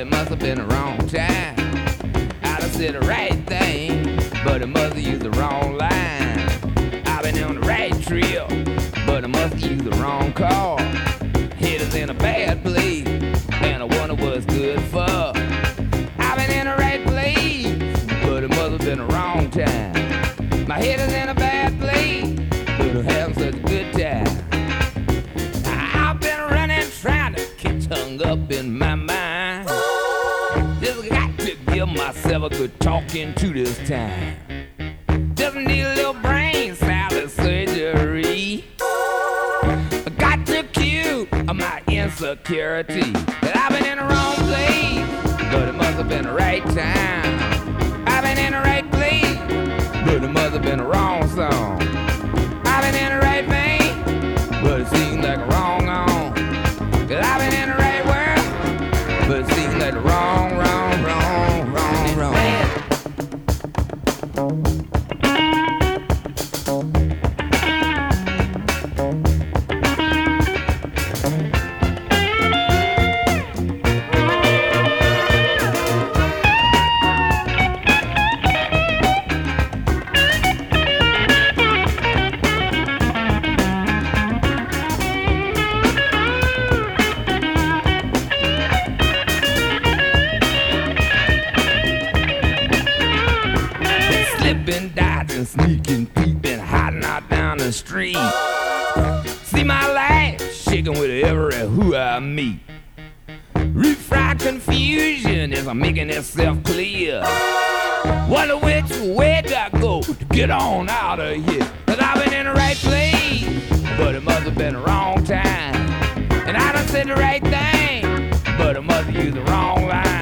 it must have been the wrong time. I done said the right thing, but it must have used the wrong line. I've been on the right trail, but I must have used the wrong car. Head is in a bad place, and I wonder what's good for. I've been in the right place, but it must have been the wrong time. My head is in a bad place, but I'm having such a good time. I've been running, trying to get hung up in my mind. Just got to give myself a good talking to this time. Just need a little brain salad surgery. I got to cure my insecurity. That I've been in the wrong place, but it must have been the right time. I've been in the right place, but it must have been the wrong song. I've been in the right vein, but it seems like a wrong on. Cause I've been in the right world, but it seems like the wrong. Slipping, dodging, sneaking, peeping, hiding out down the street. See my life shaking with every who I meet. Refried confusion as I'm making itself clear. Wonder which way do I go to get on out of here. Cause I've been in the right place, but it must have been the wrong time. And I done said the right thing, but it must have used the wrong line.